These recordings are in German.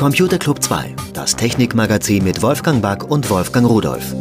Computer Club 2, das Technikmagazin mit Wolfgang Back und Wolfgang Rudolph.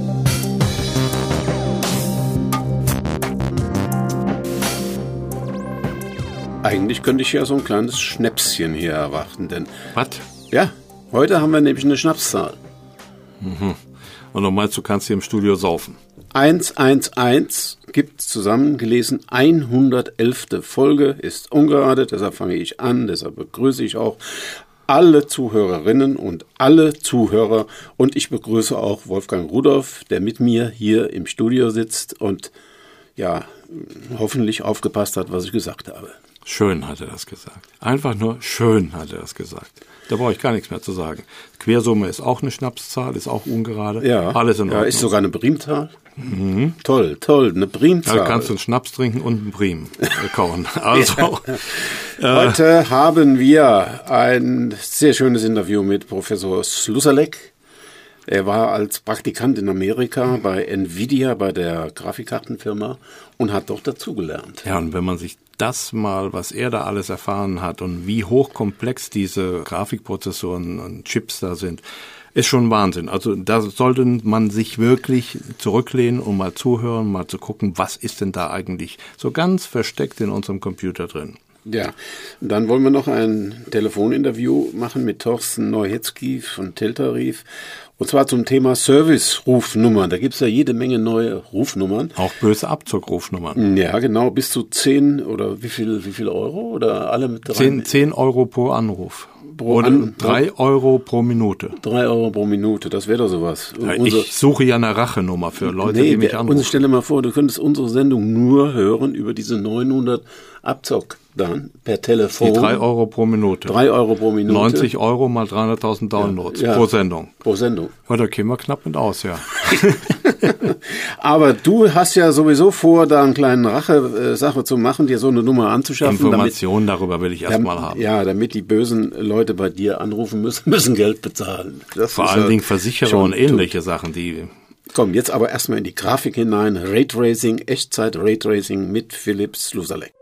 Eigentlich könnte ich ja so ein kleines Schnäpschen hier erwarten, denn... Was? Ja, heute haben wir nämlich eine Schnapszahl. Mhm. Und du meinst, du kannst hier im Studio saufen? 111 gibt zusammengelesen 111. Folge, ist ungerade, deshalb fange ich an, deshalb begrüße ich auch alle Zuhörerinnen und alle Zuhörer und ich begrüße auch Wolfgang Rudolph, der mit mir hier im Studio sitzt und ja, hoffentlich aufgepasst hat, was ich gesagt habe. Schön hat er das gesagt. Einfach nur schön hat er das gesagt. Da brauche ich gar nichts mehr zu sagen. Quersumme ist auch eine Schnapszahl, ist auch ungerade. Ja, alles in Ordnung. Ja, ist sogar eine Primzahl. Mhm. Toll, eine Primzahl. Da kannst du einen Schnaps trinken und einen Prim kauen. Also, heute haben wir ein sehr schönes Interview mit Professor Slusalek. Er war als Praktikant in Amerika bei Nvidia, bei der Grafikkartenfirma und hat dort dazugelernt. Ja, und wenn man sich das mal, was er da alles erfahren hat und wie hochkomplex diese Grafikprozessoren und Chips da sind, ist schon Wahnsinn. Also da sollte man sich wirklich zurücklehnen und mal zuhören, mal zu gucken, was ist denn da eigentlich so ganz versteckt in unserem Computer drin. Ja, dann wollen wir noch ein Telefoninterview machen mit Thorsten Neuhetzky von Teltarif. Und zwar zum Thema Service-Rufnummern. Da gibt's ja jede Menge neue Rufnummern. Auch böse Abzugrufnummern. Ja, genau, bis zu 10 oder wie viel Euro? Oder alle mit 10 Euro pro Anruf. Oder 3 Euro pro Minute. 3 Euro pro Minute, das wäre doch sowas. Ja, ich suche ja eine Rachenummer für Leute, die mich anrufen. Und stell dir mal vor, du könntest unsere Sendung nur hören über diese 900 Abzock dann per Telefon. Die 3 Euro pro Minute. 3 Euro pro Minute. 90 Euro mal 300.000 Downloads pro Sendung. Pro Sendung. Ja, da kämen wir knapp mit aus, ja. Aber du hast ja sowieso vor, da eine kleine Rache-Sache zu machen, dir so eine Nummer anzuschaffen. Informationen darüber will ich erstmal haben. Ja, damit die bösen Leute bei dir anrufen müssen Geld bezahlen. Vor allen Dingen Versicherer und ähnliche Sachen, die... Komm, jetzt aber erstmal in die Grafik hinein. Raytracing, Echtzeit-Raytracing mit Philipp Slusalek.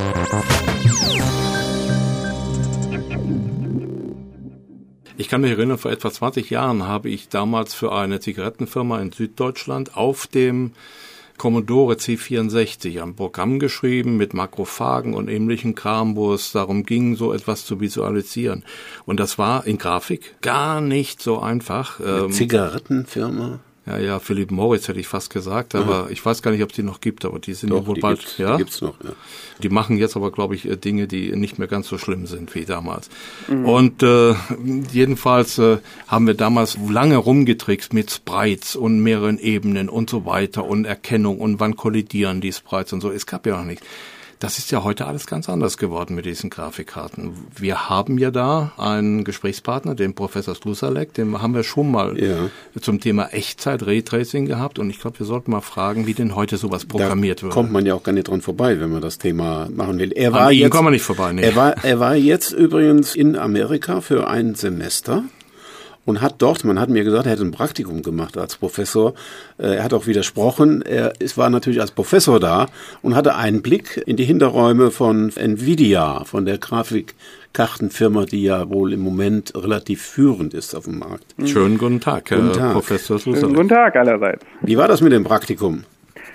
Ich kann mich erinnern, vor etwa 20 Jahren habe ich damals für eine Zigarettenfirma in Süddeutschland auf dem Commodore C64 ein Programm geschrieben mit Makrophagen und ähnlichen Kram, wo es darum ging, so etwas zu visualisieren. Und das war in Grafik gar nicht so einfach. Eine Zigarettenfirma? Ja, Philipp Morris hätte ich fast gesagt, aber ich weiß gar nicht, ob es die noch gibt, aber die sind doch, wohl bald. Die gibt's noch, ja. Die machen jetzt aber, glaube ich, Dinge, die nicht mehr ganz so schlimm sind wie damals. Mhm. Und jedenfalls haben wir damals lange rumgetrickst mit Sprites und mehreren Ebenen und so weiter und Erkennung und wann kollidieren die Sprites und so. Es gab ja noch nichts. Das ist ja heute alles ganz anders geworden mit diesen Grafikkarten. Wir haben ja da einen Gesprächspartner, den Professor Slusalek, den haben wir schon mal zum Thema Echtzeit-Raytracing gehabt. Und ich glaube, wir sollten mal fragen, wie denn heute sowas programmiert wird. Da kommt man ja auch gar nicht dran vorbei, wenn man das Thema machen will. An ihm kommt man nicht vorbei. Nee. Er war jetzt übrigens in Amerika für ein Semester. Und hat dort, man hat mir gesagt, er hätte ein Praktikum gemacht als Professor. Er hat auch widersprochen. Er war natürlich als Professor da und hatte einen Blick in die Hinterräume von Nvidia, von der Grafikkartenfirma, die ja wohl im Moment relativ führend ist auf dem Markt. Schönen guten Tag, Herr Professor Slusalek. Guten Tag allerseits. Wie war das mit dem Praktikum?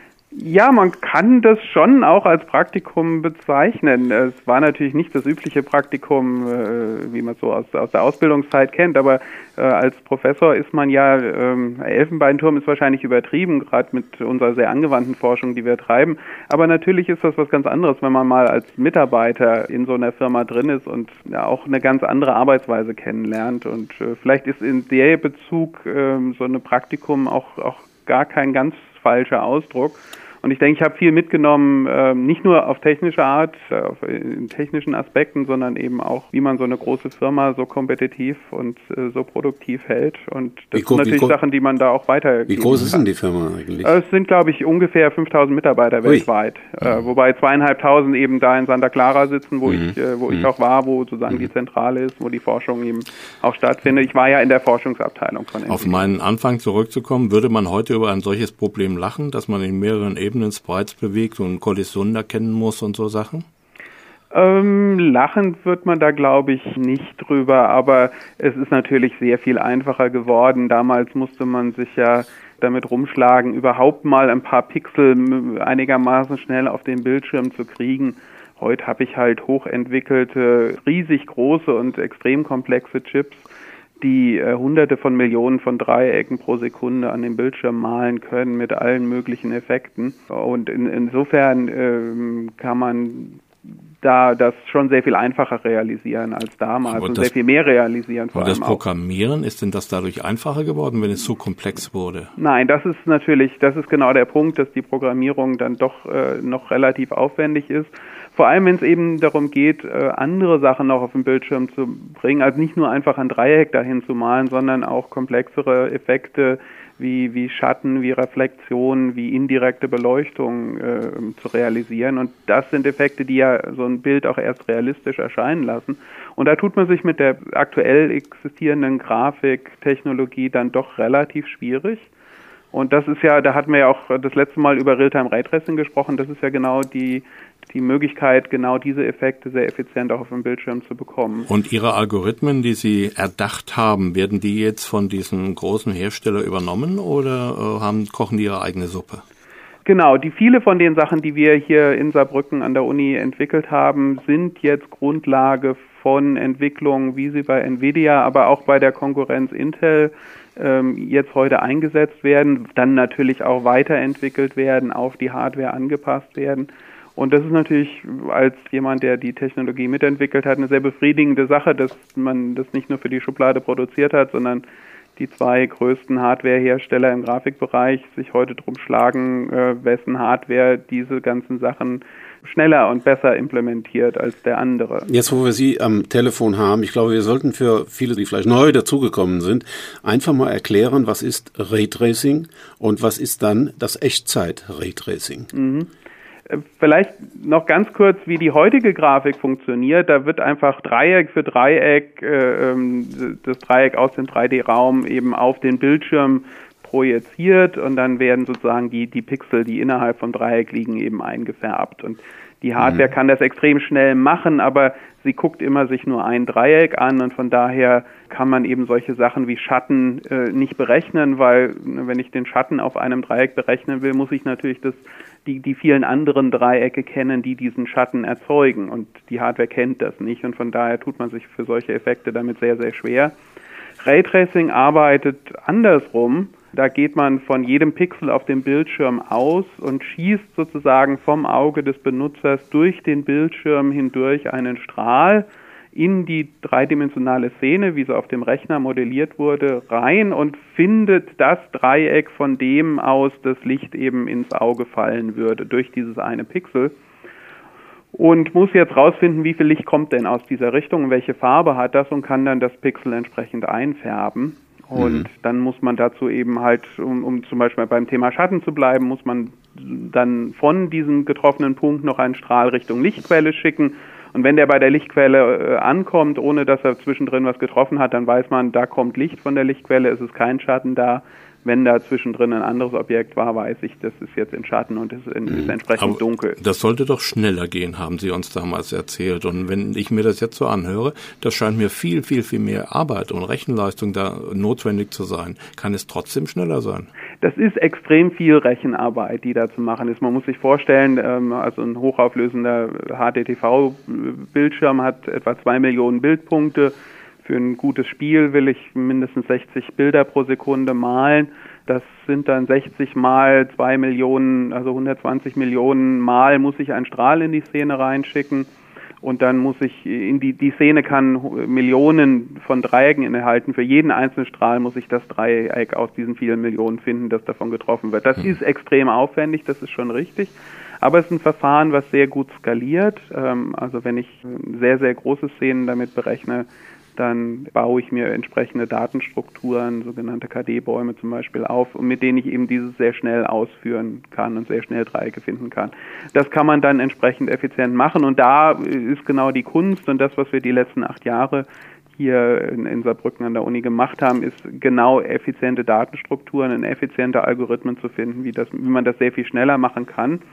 Ja, man kann das schon auch als Praktikum bezeichnen. Es war natürlich nicht das übliche Praktikum, wie man es so aus der Ausbildungszeit kennt, aber als Professor ist man ja, Elfenbeinturm ist wahrscheinlich übertrieben, gerade mit unserer sehr angewandten Forschung, die wir treiben. Aber natürlich ist das was ganz anderes, wenn man mal als Mitarbeiter in so einer Firma drin ist und ja auch eine ganz andere Arbeitsweise kennenlernt. Und vielleicht ist in der Bezug so ein Praktikum auch gar kein ganz falscher Ausdruck. Und ich denke, ich habe viel mitgenommen, nicht nur auf technische Art, in technischen Aspekten, sondern eben auch, wie man so eine große Firma so kompetitiv und so produktiv hält. Und das sind natürlich Sachen, die man da auch weitergeben kann. Wie groß ist denn die Firma eigentlich? Es sind, glaube ich, ungefähr 5.000 Mitarbeiter weltweit. Wobei 2.500 eben da in Santa Clara sitzen, wo ich auch war, wo sozusagen die Zentrale ist, wo die Forschung eben auch stattfindet. Ich war ja in der Forschungsabteilung von NVIDIA. Auf meinen Anfang zurückzukommen, würde man heute über ein solches Problem lachen, dass man in mehreren Sprites bewegt und Kollisionen erkennen muss und so Sachen? Lachend wird man da, glaube ich, nicht drüber, aber es ist natürlich sehr viel einfacher geworden. Damals musste man sich ja damit rumschlagen, überhaupt mal ein paar Pixel einigermaßen schnell auf den Bildschirm zu kriegen. Heute habe ich halt hochentwickelte, riesig große und extrem komplexe Chips, die Hunderte von Millionen von Dreiecken pro Sekunde an den Bildschirm malen können mit allen möglichen Effekten. Und insofern kann man da das schon sehr viel einfacher realisieren als damals und sehr viel mehr realisieren vor allem. Und das Programmieren, ist denn das dadurch einfacher geworden, wenn es so komplex wurde? Nein, das ist genau der Punkt, dass die Programmierung dann doch noch relativ aufwendig ist. Vor allem, wenn es eben darum geht, andere Sachen noch auf den Bildschirm zu bringen, also nicht nur einfach ein Dreieck dahin zu malen, sondern auch komplexere Effekte wie Schatten, wie Reflexion, wie indirekte Beleuchtung zu realisieren. Und das sind Effekte, die ja so ein Bild auch erst realistisch erscheinen lassen. Und da tut man sich mit der aktuell existierenden Grafiktechnologie dann doch relativ schwierig. Und das ist ja, da hatten wir ja auch das letzte Mal über Realtime Raytracing gesprochen, das ist ja genau die Möglichkeit, genau diese Effekte sehr effizient auch auf dem Bildschirm zu bekommen. Und Ihre Algorithmen, die Sie erdacht haben, werden die jetzt von diesem großen Hersteller übernommen oder kochen die ihre eigene Suppe? Genau, viele von den Sachen, die wir hier in Saarbrücken an der Uni entwickelt haben, sind jetzt Grundlage von Entwicklungen, wie sie bei Nvidia, aber auch bei der Konkurrenz Intel jetzt heute eingesetzt werden, dann natürlich auch weiterentwickelt werden, auf die Hardware angepasst werden. Und das ist natürlich als jemand, der die Technologie mitentwickelt hat, eine sehr befriedigende Sache, dass man das nicht nur für die Schublade produziert hat, sondern die zwei größten Hardwarehersteller im Grafikbereich sich heute drum schlagen, wessen Hardware diese ganzen Sachen schneller und besser implementiert als der andere. Jetzt, wo wir Sie am Telefon haben, ich glaube, wir sollten für viele, die vielleicht neu dazugekommen sind, einfach mal erklären, was ist Raytracing und was ist dann das Echtzeit-Raytracing. Mhm. Vielleicht noch ganz kurz, wie die heutige Grafik funktioniert. Da wird einfach Dreieck für Dreieck das Dreieck aus dem 3D-Raum eben auf den Bildschirm projiziert und dann werden sozusagen die Pixel, die innerhalb vom Dreieck liegen, eben eingefärbt. Und die Hardware kann das extrem schnell machen, aber sie guckt immer sich nur ein Dreieck an und von daher kann man eben solche Sachen wie Schatten nicht berechnen, weil wenn ich den Schatten auf einem Dreieck berechnen will, muss ich natürlich die vielen anderen Dreiecke kennen, die diesen Schatten erzeugen und die Hardware kennt das nicht und von daher tut man sich für solche Effekte damit sehr, sehr schwer. Raytracing arbeitet andersrum. Da geht man von jedem Pixel auf dem Bildschirm aus und schießt sozusagen vom Auge des Benutzers durch den Bildschirm hindurch einen Strahl in die dreidimensionale Szene, wie sie auf dem Rechner modelliert wurde, rein und findet das Dreieck, von dem aus das Licht eben ins Auge fallen würde, durch dieses eine Pixel. Und muss jetzt rausfinden, wie viel Licht kommt denn aus dieser Richtung und welche Farbe hat das und kann dann das Pixel entsprechend einfärben. Und dann muss man dazu eben halt, um zum Beispiel beim Thema Schatten zu bleiben, muss man dann von diesem getroffenen Punkt noch einen Strahl Richtung Lichtquelle schicken. Und wenn der bei der Lichtquelle ankommt, ohne dass er zwischendrin was getroffen hat, dann weiß man, da kommt Licht von der Lichtquelle, es ist kein Schatten da. Wenn da zwischendrin ein anderes Objekt war, weiß ich, das ist jetzt in Schatten und ist entsprechend aber dunkel. Das sollte doch schneller gehen, haben Sie uns damals erzählt. Und wenn ich mir das jetzt so anhöre, das scheint mir viel, viel, viel mehr Arbeit und Rechenleistung da notwendig zu sein. Kann es trotzdem schneller sein? Das ist extrem viel Rechenarbeit, die da zu machen ist. Man muss sich vorstellen, also ein hochauflösender HDTV-Bildschirm hat etwa 2 Millionen Bildpunkte. Für ein gutes Spiel will ich mindestens 60 Bilder pro Sekunde malen. Das sind dann 60 mal 2 Millionen, also 120 Millionen Mal muss ich einen Strahl in die Szene reinschicken. Und dann muss ich die Szene kann Millionen von Dreiecken enthalten. Für jeden einzelnen Strahl muss ich das Dreieck aus diesen vielen Millionen finden, das davon getroffen wird. Das ist extrem aufwendig, das ist schon richtig. Aber es ist ein Verfahren, was sehr gut skaliert. Also wenn ich sehr, sehr große Szenen damit berechne, dann baue ich mir entsprechende Datenstrukturen, sogenannte KD-Bäume zum Beispiel auf, mit denen ich eben dieses sehr schnell ausführen kann und sehr schnell Dreiecke finden kann. Das kann man dann entsprechend effizient machen und da ist genau die Kunst und das, was wir die letzten 8 Jahre hier in Saarbrücken an der Uni gemacht haben, ist genau effiziente Datenstrukturen und effiziente Algorithmen zu finden, wie man das sehr viel schneller machen kann.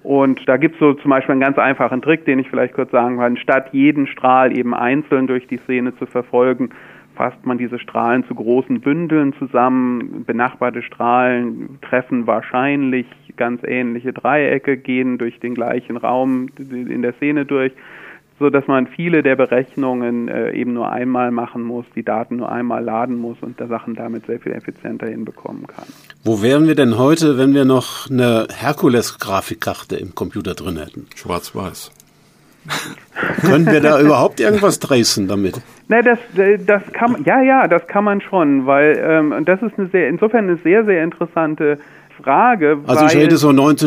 Und da gibt es so zum Beispiel einen ganz einfachen Trick, den ich vielleicht kurz sagen kann. Statt jeden Strahl eben einzeln durch die Szene zu verfolgen, fasst man diese Strahlen zu großen Bündeln zusammen. Benachbarte Strahlen treffen wahrscheinlich ganz ähnliche Dreiecke, gehen durch den gleichen Raum in der Szene durch, so dass man viele der Berechnungen eben nur einmal machen muss, die Daten nur einmal laden muss und der Sachen damit sehr viel effizienter hinbekommen kann. Wo wären wir denn heute, wenn wir noch eine Herkules-Grafikkarte im Computer drin hätten? Schwarz-Weiß. Können wir da überhaupt irgendwas tracen damit? Ne, das kann man schon, weil das ist insofern eine sehr, sehr interessante Frage. Also ich rede so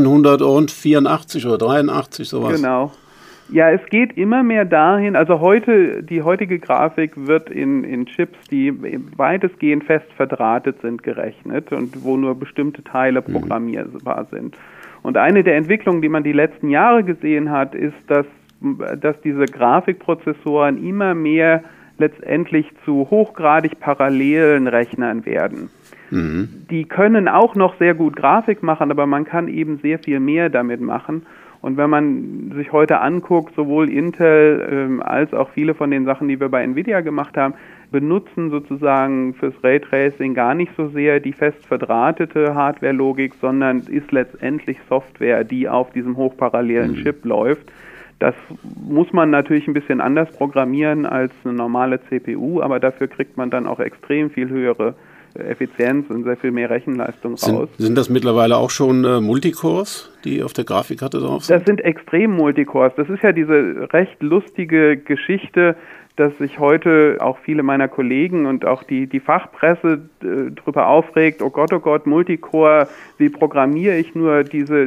1984 oder 83, sowas. Genau. Ja, es geht immer mehr dahin, also die heutige Grafik wird in Chips, die weitestgehend fest verdrahtet sind, gerechnet und wo nur bestimmte Teile programmierbar sind. Und eine der Entwicklungen, die man die letzten Jahre gesehen hat, ist, dass diese Grafikprozessoren immer mehr letztendlich zu hochgradig parallelen Rechnern werden. Mhm. Die können auch noch sehr gut Grafik machen, aber man kann eben sehr viel mehr damit machen. Und wenn man sich heute anguckt, sowohl Intel als auch viele von den Sachen, die wir bei Nvidia gemacht haben, benutzen sozusagen fürs Raytracing gar nicht so sehr die fest verdrahtete Hardware-Logik, sondern ist letztendlich Software, die auf diesem hochparallelen Chip läuft. Das muss man natürlich ein bisschen anders programmieren als eine normale CPU, aber dafür kriegt man dann auch extrem viel höhere Effizienz und sehr viel mehr Rechenleistung raus. Sind das mittlerweile auch schon Multicores, die auf der Grafikkarte drauf sind? Das sind extrem Multicores. Das ist ja diese recht lustige Geschichte, dass sich heute auch viele meiner Kollegen und auch die Fachpresse drüber aufregt, oh Gott, Multicore, wie programmiere ich nur diese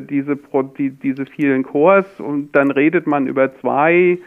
vielen Cores? Und dann redet man über 2,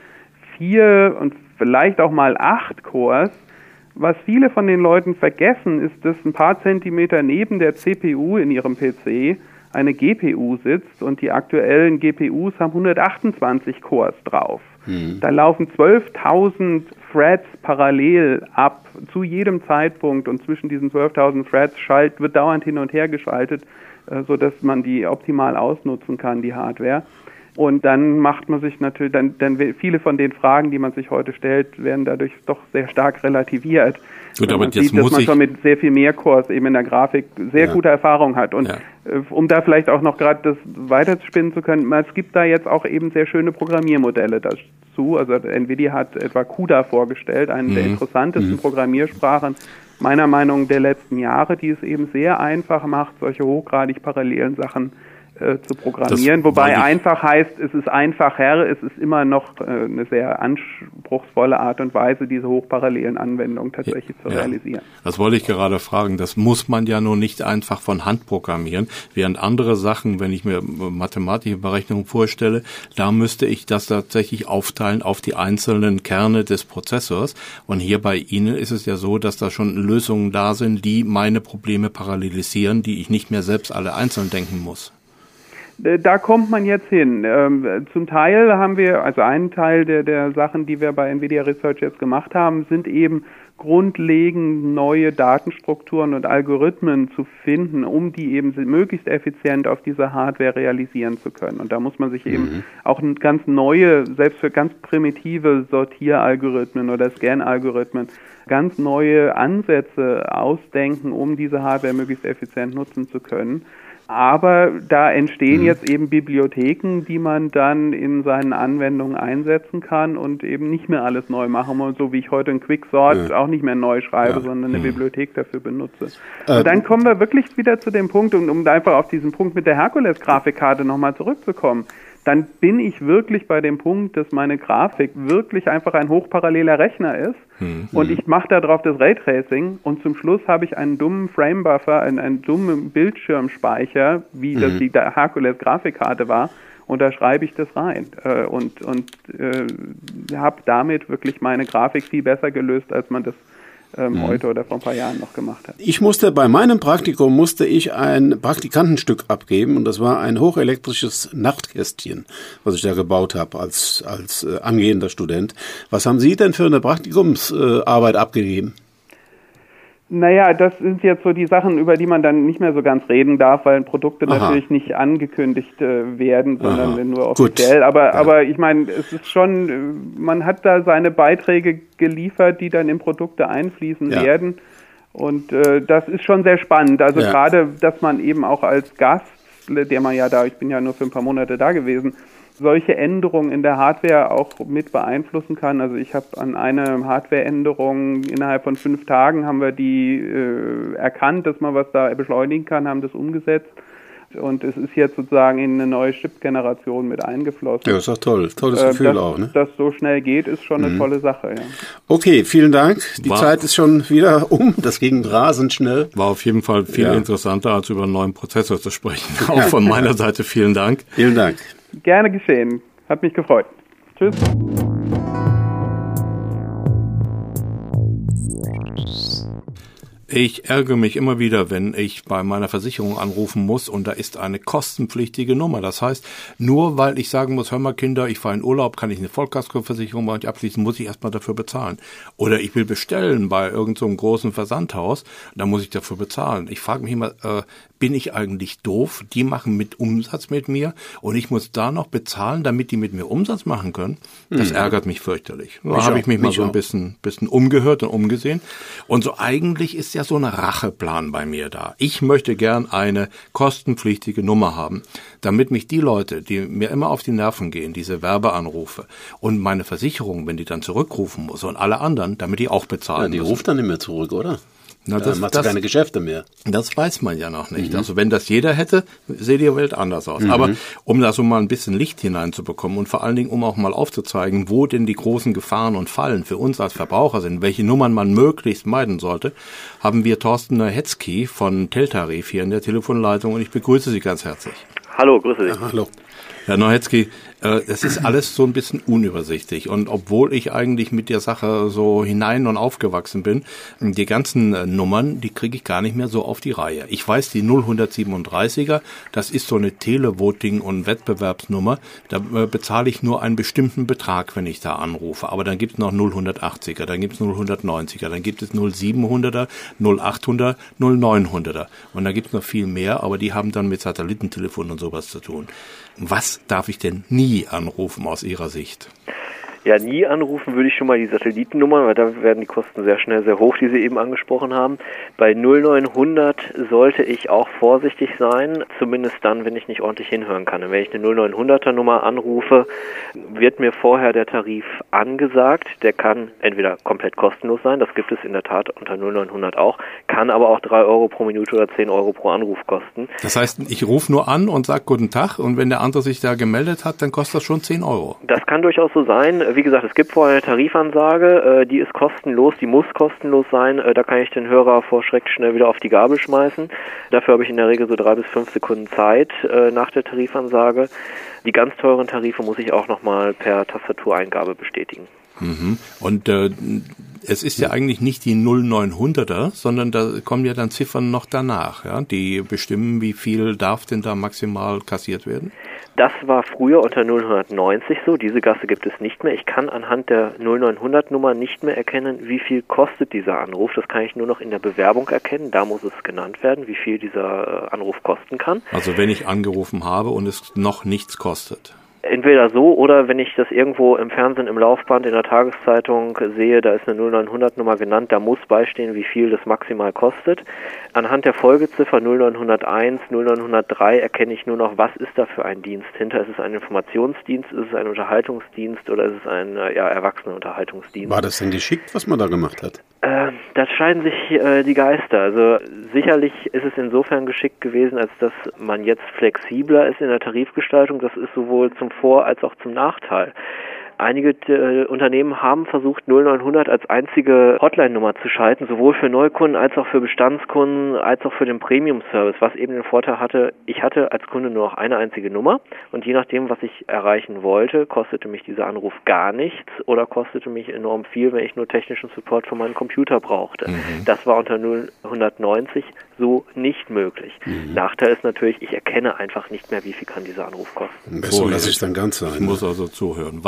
4 und vielleicht auch mal 8 Cores. Was viele von den Leuten vergessen, ist, dass ein paar Zentimeter neben der CPU in ihrem PC eine GPU sitzt und die aktuellen GPUs haben 128 Cores drauf. Da laufen 12.000 Threads parallel ab zu jedem Zeitpunkt und zwischen diesen 12.000 Threads wird dauernd hin und her geschaltet, sodass man die optimal ausnutzen kann, die Hardware. Und dann macht man sich natürlich, dann viele von den Fragen, die man sich heute stellt, werden dadurch doch sehr stark relativiert. Gut, aber man sieht, dass man schon mit sehr viel mehr Cores eben in der Grafik sehr gute Erfahrung hat. Und um da vielleicht auch noch gerade das weiterspinnen zu können, es gibt da jetzt auch eben sehr schöne Programmiermodelle dazu. Also Nvidia hat etwa CUDA vorgestellt, eine der interessantesten Programmiersprachen meiner Meinung nach der letzten Jahre, die es eben sehr einfach macht, solche hochgradig parallelen Sachen zu programmieren, wobei einfach heißt, es ist einfacher, es ist immer noch eine sehr anspruchsvolle Art und Weise, diese hochparallelen Anwendungen tatsächlich zu realisieren. Das wollte ich gerade fragen, das muss man ja nur nicht einfach von Hand programmieren, während andere Sachen, wenn ich mir mathematische Berechnungen vorstelle, da müsste ich das tatsächlich aufteilen auf die einzelnen Kerne des Prozessors und hier bei Ihnen ist es ja so, dass da schon Lösungen da sind, die meine Probleme parallelisieren, die ich nicht mehr selbst alle einzeln denken muss. Da kommt man jetzt hin. Zum Teil haben wir, also einen Teil der Sachen, die wir bei Nvidia Research jetzt gemacht haben, sind eben grundlegend neue Datenstrukturen und Algorithmen zu finden, um die eben möglichst effizient auf dieser Hardware realisieren zu können. Und da muss man sich eben auch ganz neue, selbst für ganz primitive Sortieralgorithmen oder Scan-Algorithmen, ganz neue Ansätze ausdenken, um diese Hardware möglichst effizient nutzen zu können. Aber da entstehen jetzt eben Bibliotheken, die man dann in seinen Anwendungen einsetzen kann und eben nicht mehr alles neu machen muss, so wie ich heute ein Quicksort auch nicht mehr neu schreibe, sondern eine Bibliothek dafür benutze. Und dann kommen wir wirklich wieder zu dem Punkt, um einfach auf diesen Punkt mit der Herkules-Grafikkarte nochmal zurückzukommen. Dann bin ich wirklich bei dem Punkt, dass meine Grafik wirklich einfach ein hochparalleler Rechner ist und ich mache da drauf das Raytracing und zum Schluss habe ich einen dummen Framebuffer, einen dummen Bildschirmspeicher, wie das die Herkules-Grafikkarte war und da schreibe ich das rein und habe damit wirklich meine Grafik viel besser gelöst, als man das heute oder vor ein paar Jahren noch gemacht hat. Bei meinem Praktikum ein Praktikantenstück abgeben und das war ein hochelektrisches Nachtkästchen, was ich da gebaut habe als angehender Student. Was haben Sie denn für eine Praktikumsarbeit abgegeben? Naja, das sind jetzt so die Sachen, über die man dann nicht mehr so ganz reden darf, weil Produkte natürlich nicht angekündigt werden, sondern nur offiziell. Aber ich meine, es ist schon, man hat da seine Beiträge geliefert, die dann in Produkte einfließen werden. Und das ist schon sehr spannend. Also gerade, dass man eben auch als Gast, der man ja da, ich bin ja nur für ein paar Monate da gewesen, solche Änderungen in der Hardware auch mit beeinflussen kann. Also ich habe an eine Hardware-Änderung innerhalb von 5 Tagen haben wir die erkannt, dass man was da beschleunigen kann, haben das umgesetzt. Und es ist jetzt sozusagen in eine neue Chip-Generation mit eingeflossen. Ja, ist doch toll. Tolles Gefühl auch, ne? Dass so schnell geht, ist schon eine tolle Sache, ja. Okay, vielen Dank. Die Zeit ist schon wieder um. Das ging rasend schnell. War auf jeden Fall viel interessanter, als über einen neuen Prozessor zu sprechen. Auch von meiner Seite vielen Dank. Vielen Dank. Gerne geschehen. Hat mich gefreut. Tschüss. Ich ärgere mich immer wieder, wenn ich bei meiner Versicherung anrufen muss und da ist eine kostenpflichtige Nummer. Das heißt, nur weil ich sagen muss, hör mal Kinder, ich fahre in Urlaub, kann ich eine Vollkaskoversicherung bei euch abschließen, muss ich erstmal dafür bezahlen. Oder ich will bestellen bei irgendeinem so großen Versandhaus, da muss ich dafür bezahlen. Ich frage mich immer, bin ich eigentlich doof? Die machen mit Umsatz mit mir und ich muss da noch bezahlen, damit die mit mir Umsatz machen können. Das ärgert mich fürchterlich. Da habe ich mich mal so ein bisschen umgehört und umgesehen. Und so eigentlich ist ja so ein Racheplan bei mir da. Ich möchte gern eine kostenpflichtige Nummer haben, damit mich die Leute, die mir immer auf die Nerven gehen, diese Werbeanrufe und meine Versicherung, wenn die dann zurückrufen muss und alle anderen, damit die auch bezahlen müssen. Die ruft dann nicht mehr zurück, oder? Na, das macht keine Geschäfte mehr. Das weiß man ja noch nicht. Also wenn das jeder hätte, sähe die Welt anders aus. Aber um da so mal ein bisschen Licht hineinzubekommen und vor allen Dingen, um auch mal aufzuzeigen, wo denn die großen Gefahren und Fallen für uns als Verbraucher sind, welche Nummern man möglichst meiden sollte, haben wir Thorsten Hetzky von Teltarif hier in der Telefonleitung und ich begrüße Sie ganz herzlich. Hallo, grüße Sie. Hallo. Herr Neuhetzky, es ist alles so ein bisschen unübersichtlich und obwohl ich eigentlich mit der Sache so hinein und aufgewachsen bin, die ganzen Nummern, die kriege ich gar nicht mehr so auf die Reihe. Ich weiß, die 0137er, das ist so eine Televoting- und Wettbewerbsnummer, da bezahle ich nur einen bestimmten Betrag, wenn ich da anrufe, aber dann gibt es noch 0180er, dann gibt es 0190er, dann gibt es 0700er, 0800er, 0900er und da gibt es noch viel mehr, aber die haben dann mit Satellitentelefon und sowas zu tun. Was darf ich denn nie anrufen aus Ihrer Sicht? Ja, nie anrufen würde ich schon mal die Satellitennummern, weil da werden die Kosten sehr schnell sehr hoch, die Sie eben angesprochen haben. Bei 0900 sollte ich auch vorsichtig sein, zumindest dann, wenn ich nicht ordentlich hinhören kann. Und wenn ich eine 0900er Nummer anrufe, wird mir vorher der Tarif angesagt. Der kann entweder komplett kostenlos sein, das gibt es in der Tat unter 0900 auch, kann aber auch 3 Euro pro Minute oder 10 Euro pro Anruf kosten. Das heißt, ich rufe nur an und sage guten Tag und wenn der andere sich da gemeldet hat, dann kostet das schon 10 Euro. Das kann durchaus so sein. Wie gesagt, es gibt vorher eine Tarifansage, die ist kostenlos, die muss kostenlos sein. Da kann ich den Hörer vor Schreck schnell wieder auf die Gabel schmeißen. Dafür habe ich in der Regel so 3 bis 5 Sekunden Zeit nach der Tarifansage. Die ganz teuren Tarife muss ich auch nochmal per Tastatureingabe bestätigen. Und es ist ja eigentlich nicht die 0900er, sondern da kommen ja dann Ziffern noch danach, ja, die bestimmen, wie viel darf denn da maximal kassiert werden? Das war früher unter 0990 so, diese Gasse gibt es nicht mehr. Ich kann anhand der 0900-Nummer nicht mehr erkennen, wie viel kostet dieser Anruf. Das kann ich nur noch in der Bewerbung erkennen, da muss es genannt werden, wie viel dieser Anruf kosten kann. Also wenn ich angerufen habe und es noch nichts kostet? Entweder so oder wenn ich das irgendwo im Fernsehen, im Laufband, in der Tageszeitung sehe, da ist eine 0900-Nummer genannt, da muss beistehen, wie viel das maximal kostet. Anhand der Folgeziffer 0901, 0903 erkenne ich nur noch, was ist da für ein Dienst hinter. Ist es ein Informationsdienst, ist es ein Unterhaltungsdienst oder ist es ein Erwachsenenunterhaltungsdienst? War das denn geschickt, was man da gemacht hat? Da scheiden sich die Geister. Also sicherlich ist es insofern geschickt gewesen, als dass man jetzt flexibler ist in der Tarifgestaltung. Das ist sowohl zum Vor- als auch zum Nachteil. Einige Unternehmen haben versucht, 0900 als einzige Hotline-Nummer zu schalten, sowohl für Neukunden als auch für Bestandskunden, als auch für den Premium-Service, was eben den Vorteil hatte, ich hatte als Kunde nur noch eine einzige Nummer und je nachdem, was ich erreichen wollte, kostete mich dieser Anruf gar nichts oder kostete mich enorm viel, wenn ich nur technischen Support für meinen Computer brauchte. Das war unter 0190 so nicht möglich. Nachteil ist natürlich, ich erkenne einfach nicht mehr, wie viel kann dieser Anruf kosten. So lasse ich dann ganz sein. Ich muss also zuhören. Was machen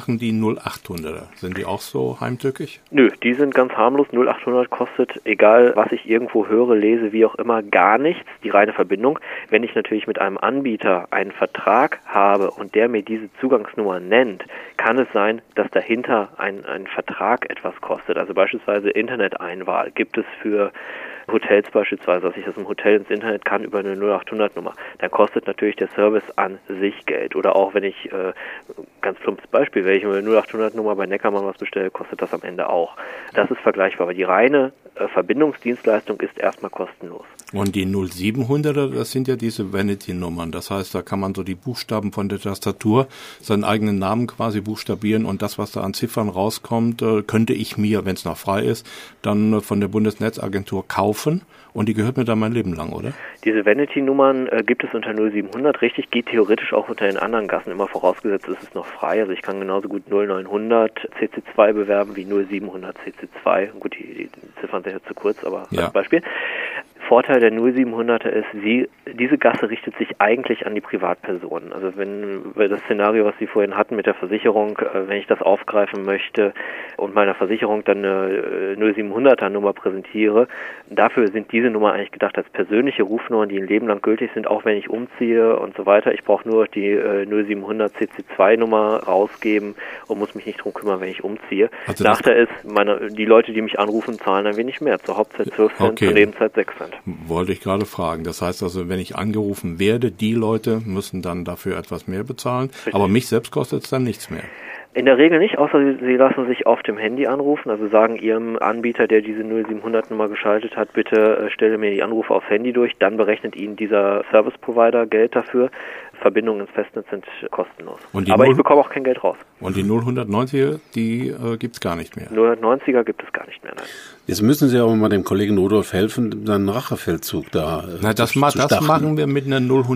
machen die 0800er? Sind die auch so heimtückisch? Nö, die sind ganz harmlos. 0800 kostet, egal was ich irgendwo höre, lese, wie auch immer, gar nichts, die reine Verbindung. Wenn ich natürlich mit einem Anbieter einen Vertrag habe und der mir diese Zugangsnummer nennt, kann es sein, dass dahinter ein Vertrag etwas kostet. Also beispielsweise Interneteinwahl gibt es für Hotels beispielsweise, dass ich aus dem Hotel ins Internet kann über eine 0800-Nummer. Dann kostet natürlich der Service an sich Geld. Oder auch wenn ich, ganz plumpes Beispiel, wenn ich über eine 0800-Nummer bei Neckermann was bestelle, kostet das am Ende auch. Das ist vergleichbar, aber die reine Verbindungsdienstleistung ist erstmal kostenlos. Und die 0700er, das sind ja diese Vanity-Nummern. Das heißt, da kann man so die Buchstaben von der Tastatur, seinen eigenen Namen quasi buchstabieren und das, was da an Ziffern rauskommt, könnte ich mir, wenn es noch frei ist, dann von der Bundesnetzagentur kaufen und die gehört mir dann mein Leben lang, oder? Diese Vanity-Nummern gibt es unter 0700, richtig, geht theoretisch auch unter den anderen Gassen, immer vorausgesetzt, ist es noch frei. Also ich kann genauso gut 0900 CC2 bewerben wie 0700 CC2. Gut, die Ziffern sind jetzt zu kurz, aber als Beispiel. Vorteil der 0700er ist, diese Gasse richtet sich eigentlich an die Privatpersonen. Also wenn das Szenario, was Sie vorhin hatten mit der Versicherung, wenn ich das aufgreifen möchte und meiner Versicherung dann eine 0700er Nummer präsentiere, dafür sind diese Nummer eigentlich gedacht als persönliche Rufnummern, die ein Leben lang gültig sind, auch wenn ich umziehe und so weiter. Ich brauche nur die 0700 CC2 Nummer rausgeben und muss mich nicht drum kümmern, wenn ich umziehe. Also Nachteil ist, die Leute, die mich anrufen, zahlen ein wenig mehr. Zur Hauptzeit 12 Cent, zur Nebenzeit 6 Cent. Wollte ich gerade fragen. Das heißt also, wenn ich angerufen werde, die Leute müssen dann dafür etwas mehr bezahlen. Richtig. Aber mich selbst kostet es dann nichts mehr. In der Regel nicht, außer Sie lassen sich auf dem Handy anrufen, also sagen Ihrem Anbieter, der diese 0700-Nummer geschaltet hat, bitte stelle mir die Anrufe aufs Handy durch, dann berechnet Ihnen dieser Service-Provider Geld dafür. Verbindungen ins Festnetz sind kostenlos. Aber ich bekomme auch kein Geld raus. Und die 090er, die gibt's gar nicht mehr? 090er gibt es gar nicht mehr, nein. Jetzt müssen Sie aber mal dem Kollegen Rudolf helfen, seinen Rachefeldzug da das machen wir mit einer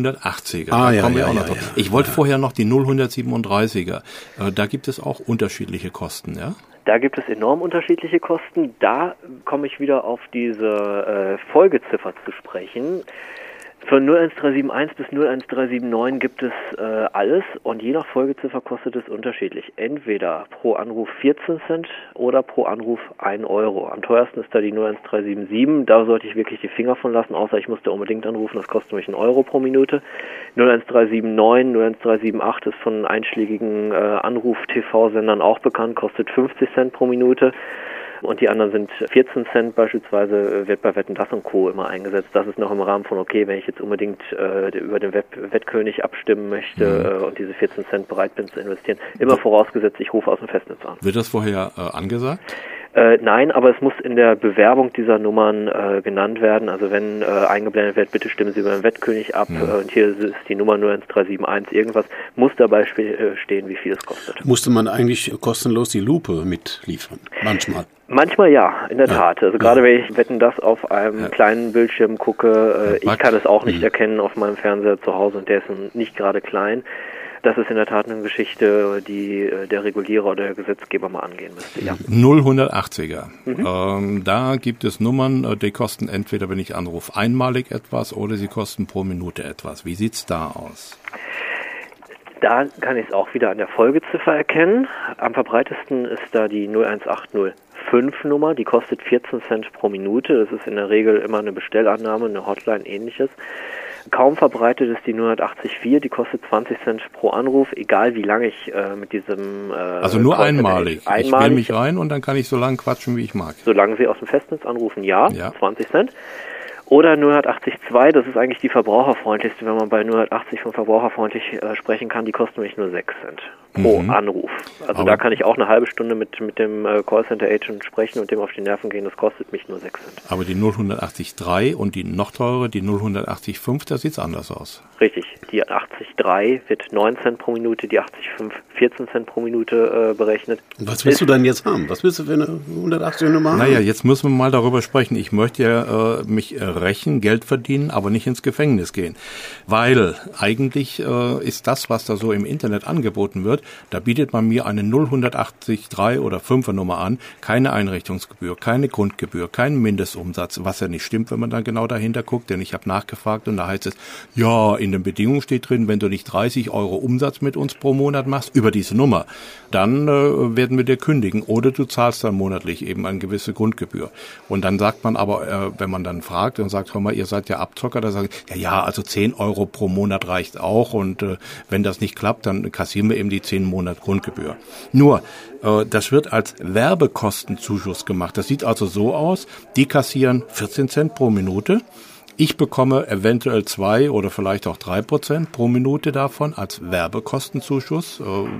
080er. Ich wollte vorher noch die 037er. Da gibt es auch unterschiedliche Kosten, ja? Da gibt es enorm unterschiedliche Kosten. Da komme ich wieder auf diese Folgeziffer zu sprechen. Von 01371 bis 01379 gibt es alles und je nach Folgeziffer kostet es unterschiedlich. Entweder pro Anruf 14 Cent oder pro Anruf 1 Euro. Am teuersten ist da die 01377, da sollte ich wirklich die Finger von lassen, außer ich musste unbedingt anrufen, das kostet mich 1 Euro pro Minute. 01379, 01378 ist von einschlägigen Anruf-TV-Sendern auch bekannt, kostet 50 Cent pro Minute. Und die anderen sind 14 Cent beispielsweise, wird bei Wetten, das und Co. immer eingesetzt. Das ist noch im Rahmen von, okay, wenn ich jetzt unbedingt über den Wettkönig abstimmen möchte und diese 14 Cent bereit bin zu investieren, immer vorausgesetzt, ich rufe aus dem Festnetz an. Wird das vorher angesagt? Nein, aber es muss in der Bewerbung dieser Nummern genannt werden. Also wenn eingeblendet wird, bitte stimmen Sie über den Wettkönig ab und hier ist die Nummer 01371 irgendwas, muss dabei stehen, wie viel es kostet. Musste man eigentlich kostenlos die Lupe mitliefern? Manchmal. Manchmal ja, in der Tat. Also gerade wenn ich Wetten, das auf einem kleinen Bildschirm gucke, ich kann es auch nicht erkennen auf meinem Fernseher zu Hause und der ist nicht gerade klein. Das ist in der Tat eine Geschichte, die der Regulierer oder der Gesetzgeber mal angehen müsste. Ja. 080er. Da gibt es Nummern, die kosten entweder, wenn ich anrufe, einmalig etwas oder sie kosten pro Minute etwas. Wie sieht's da aus? Da kann ich es auch wieder an der Folgeziffer erkennen. Am verbreitesten ist da die 01805-Nummer, die kostet 14 Cent pro Minute. Das ist in der Regel immer eine Bestellannahme, eine Hotline, ähnliches. Kaum verbreitet ist die 084, die kostet 20 Cent pro Anruf, egal wie lange ich mit diesem... also nur einmalig. Ich wähle mich rein und dann kann ich so lange quatschen, wie ich mag. Solange Sie aus dem Festnetz anrufen, ja. 20 Cent. Oder 082, das ist eigentlich die verbraucherfreundlichste, wenn man bei 080 von verbraucherfreundlich sprechen kann, die kostet nämlich nur 6 Cent pro Anruf. Also da kann ich auch eine halbe Stunde mit dem Callcenter-Agent sprechen und dem auf die Nerven gehen, das kostet mich nur 6 Cent. Aber die 083 und die noch teure, die 085, da sieht's anders aus. Richtig, die 83 wird 9 Cent pro Minute, die 85 14 Cent pro Minute berechnet. Und was willst du dann jetzt haben? Was willst du für eine 180er Nummer haben? Naja, jetzt müssen wir mal darüber sprechen. Ich möchte ja mich verbrechen, Geld verdienen, aber nicht ins Gefängnis gehen. Weil eigentlich ist das, was da so im Internet angeboten wird, da bietet man mir eine 0183 oder 5er Nummer an, keine Einrichtungsgebühr, keine Grundgebühr, keinen Mindestumsatz, was ja nicht stimmt, wenn man dann genau dahinter guckt, denn ich habe nachgefragt und da heißt es, ja, in den Bedingungen steht drin, wenn du nicht 30 Euro Umsatz mit uns pro Monat machst, über diese Nummer, dann werden wir dir kündigen oder du zahlst dann monatlich eben eine gewisse Grundgebühr. Und dann sagt man aber, wenn man dann fragt und sagt, hör mal, ihr seid ja Abzocker, da sagen, ja, also 10 Euro pro Monat reicht auch und wenn das nicht klappt, dann kassieren wir eben die 10 Monate Grundgebühr. Nur, das wird als Werbekostenzuschuss gemacht. Das sieht also so aus, die kassieren 14 Cent pro Minute. Ich bekomme eventuell 2 oder vielleicht auch 3% pro Minute davon als Werbekostenzuschuss,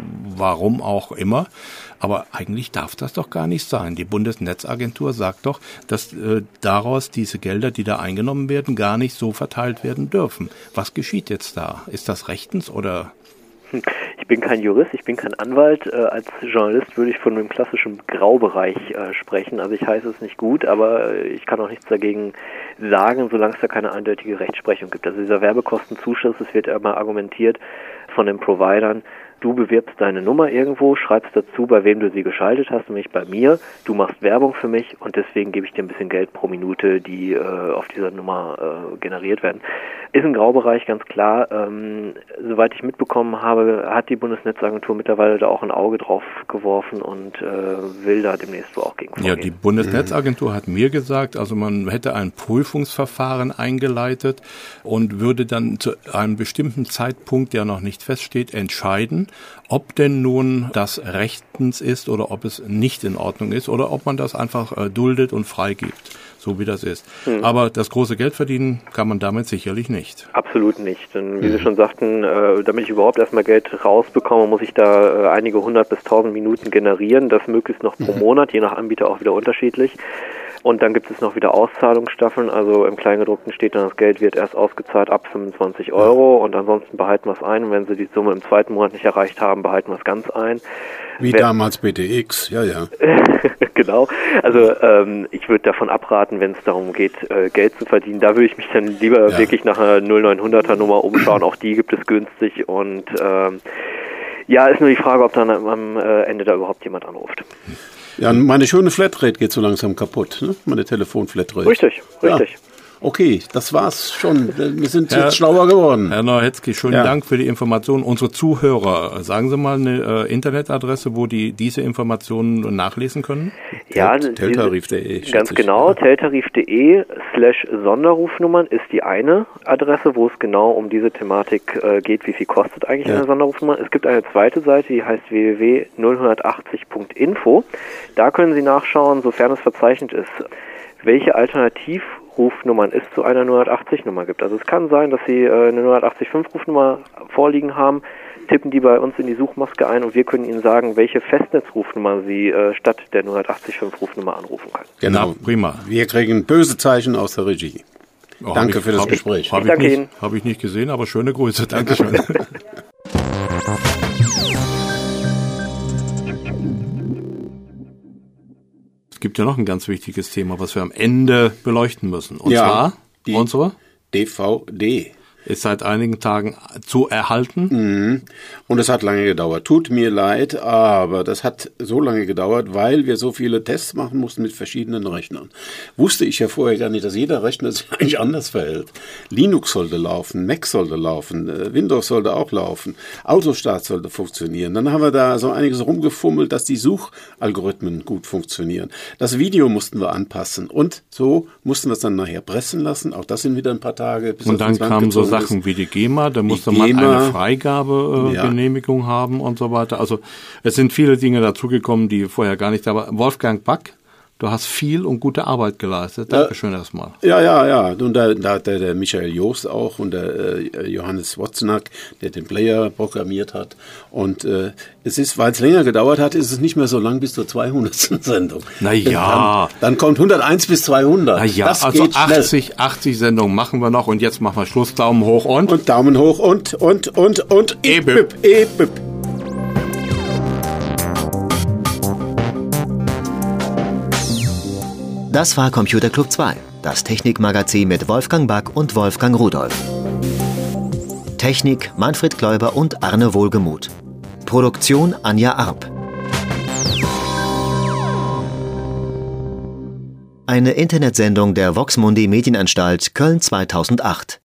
warum auch immer. Aber eigentlich darf das doch gar nicht sein. Die Bundesnetzagentur sagt doch, dass daraus diese Gelder, die da eingenommen werden, gar nicht so verteilt werden dürfen. Was geschieht jetzt da? Ist das rechtens oder? Ich bin kein Jurist, ich bin kein Anwalt. Als Journalist würde ich von einem klassischen Graubereich sprechen. Also ich heiße es nicht gut, aber ich kann auch nichts dagegen sagen, solange es da keine eindeutige Rechtsprechung gibt. Also dieser Werbekostenzuschuss, es wird immer argumentiert von den Providern, du bewirbst deine Nummer irgendwo, schreibst dazu, bei wem du sie geschaltet hast, nämlich bei mir. Du machst Werbung für mich und deswegen gebe ich dir ein bisschen Geld pro Minute, die auf dieser Nummer generiert werden. Ist ein Graubereich, ganz klar. Soweit ich mitbekommen habe, hat die Bundesnetzagentur mittlerweile da auch ein Auge drauf geworfen und will da demnächst wohl auch gegen vorgehen. Ja, die Bundesnetzagentur hat mir gesagt, also man hätte ein Prüfungsverfahren eingeleitet und würde dann zu einem bestimmten Zeitpunkt, der noch nicht feststeht, entscheiden, ob denn nun das rechtens ist oder ob es nicht in Ordnung ist oder ob man das einfach duldet und freigibt, so wie das ist. Aber das große Geld verdienen kann man damit sicherlich nicht. Absolut nicht. Denn wie Sie schon sagten, damit ich überhaupt erstmal Geld rausbekomme, muss ich da einige 100 bis 1000 Minuten generieren, das möglichst noch pro Monat, je nach Anbieter auch wieder unterschiedlich. Und dann gibt es noch wieder Auszahlungsstaffeln, also im Kleingedruckten steht dann, das Geld wird erst ausgezahlt ab 25 Euro und ansonsten behalten wir es ein und wenn Sie die Summe im zweiten Monat nicht erreicht haben, behalten wir es ganz ein. Wie damals BTX, ja. Genau, also ich würde davon abraten, wenn es darum geht, Geld zu verdienen, da würde ich mich dann lieber wirklich nach einer 0900er Nummer umschauen, auch die gibt es günstig und ist nur die Frage, ob dann am Ende da überhaupt jemand anruft. Ja, meine schöne Flatrate geht so langsam kaputt, ne? Meine Telefonflatrate. Richtig. Ja. Okay, das war's schon. Wir sind jetzt schlauer geworden. Herr Neuhetzky, schönen Dank für die Informationen. Unsere Zuhörer, sagen Sie mal eine Internetadresse, wo die diese Informationen nachlesen können? Ja, Teltarif.de. Ganz genau, teltarif.de/Sonderrufnummern ist die eine Adresse, wo es genau um diese Thematik geht, wie viel kostet eigentlich eine Sonderrufnummer. Es gibt eine zweite Seite, die heißt www.080.info. Da können Sie nachschauen, sofern es verzeichnet ist, welche Alternativ-Rufnummern es zu einer 080-Nummer gibt. Also es kann sein, dass Sie eine 085-Rufnummer vorliegen haben, tippen die bei uns in die Suchmaske ein und wir können Ihnen sagen, welche Festnetzrufnummer Sie statt der 085-Rufnummer anrufen können. Genau, prima. Wir kriegen böse Zeichen aus der Regie. Danke für das Gespräch. Danke Ihnen. Habe ich nicht gesehen, aber schöne Grüße. Dankeschön. Es gibt ja noch ein ganz wichtiges Thema, was wir am Ende beleuchten müssen. Und zwar unsere DVD. Ist seit einigen Tagen zu erhalten. Und es hat lange gedauert. Tut mir leid, aber das hat so lange gedauert, weil wir so viele Tests machen mussten mit verschiedenen Rechnern. Wusste ich ja vorher gar nicht, dass jeder Rechner sich eigentlich anders verhält. Linux sollte laufen, Mac sollte laufen, Windows sollte auch laufen, Autostart sollte funktionieren. Dann haben wir da so einiges rumgefummelt, dass die Suchalgorithmen gut funktionieren. Das Video mussten wir anpassen und so mussten wir es dann nachher pressen lassen. Auch das sind wieder ein paar Tage. Bis und dann kamen so Sachen wie die GEMA, da musste man eine Freigabegenehmigung haben und so weiter. Also es sind viele Dinge dazugekommen, die vorher gar nicht da waren. Wolfgang Back, du hast viel und gute Arbeit geleistet. Dankeschön erstmal. Ja. Und da hat der Michael Joost auch und der Johannes Wozniak, der den Player programmiert hat. Und es ist, weil es länger gedauert hat, ist es nicht mehr so lang bis zur 200. Sendung. Naja. Dann kommt 101 bis 200. Naja, das also geht 80 Sendungen machen wir noch und jetzt machen wir Schluss. Daumen hoch und? Und Daumen hoch und E-Bip. E-Bip. Das war Computer Club 2. das Technikmagazin mit Wolfgang Back und Wolfgang Rudolph. Technik Manfred Kläuber und Arne Wohlgemuth. Produktion Anja Arp. Eine Internetsendung der Vox Mundi Medienanstalt Köln 2008.